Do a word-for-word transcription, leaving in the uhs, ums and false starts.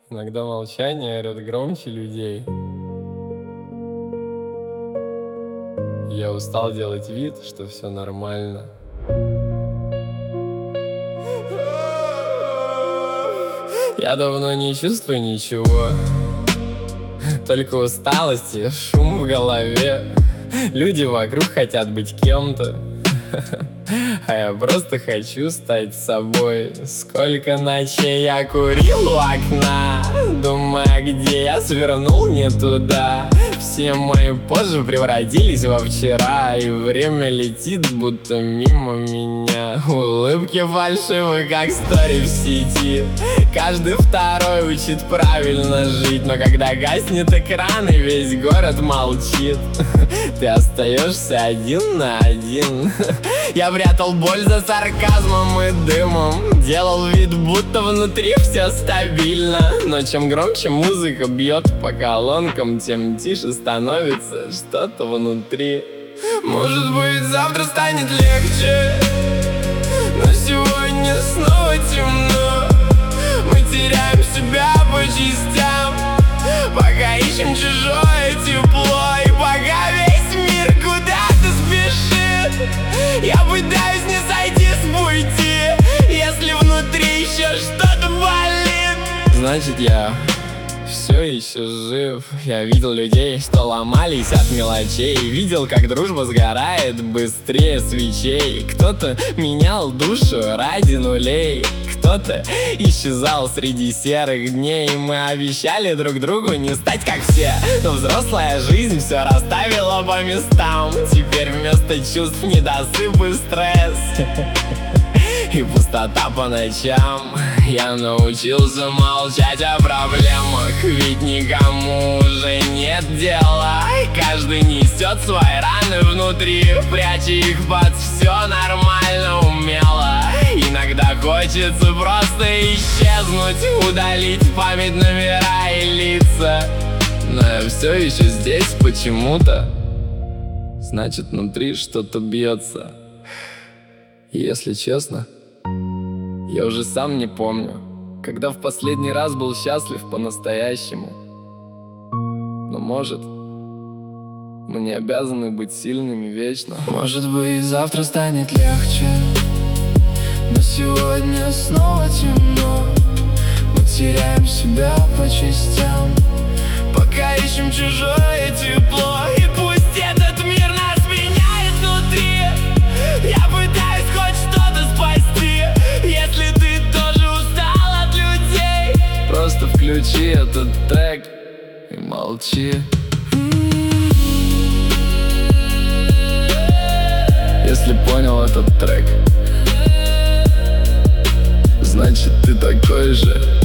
Иногда молчание орёт громче людей. Я устал делать вид, что все нормально. Я давно не чувствую ничего, только усталость и шум в голове. Люди вокруг хотят быть кем-то, а я просто хочу стать собой. Сколько ночей я курил у окна, думая, где я свернул не туда. Все мои позже превратились во вчера, и время летит будто мимо меня. Улыбки фальшивы, как стори в сети. Каждый второй учит правильно жить, но когда гаснет экран и весь город молчит, ты остаешься один на один. Я прятал боль за сарказмом и дымом, делал вид, будто внутри все стабильно. Но чем громче музыка бьет по колонкам, тем тише становится что-то внутри. Может быть, завтра станет легче, но сегодня снова темно. Мы теряем себя по частям, пока ищем чужое тепло. И пока весь мир куда-то спешит, я пытаюсь не сойти с пути. Если внутри еще что-то болит, значит я все еще жив. Я видел людей, что ломались от мелочей, видел, как дружба сгорает быстрее свечей. Кто-то менял душу ради нулей, кто-то исчезал среди серых дней. Мы обещали друг другу не стать как все, но взрослая жизнь все расставила по местам. Теперь вместо чувств недосып и стресс и пустота по ночам. Я научился молчать о проблемах, ведь никому уже нет дела. Каждый несет свои раны внутри, пряча их под все нормально, умело. Иногда хочется просто исчезнуть, удалить память, номера и лица. Но я все еще здесь почему-то, значит внутри что-то бьется. И если честно, я уже сам не помню, когда в последний раз был счастлив по-настоящему. Но может, мы не обязаны быть сильными вечно. Может быть, завтра станет легче, но сегодня снова темно. Мы теряем себя по частям, пока ищем чужое тепло. И пусть этот мир нас меняет внутри, я пытаюсь хоть что-то спасти. Если ты тоже устал от людей, просто включи этот трек и молчи. Если понял этот трек, значит ты такой же.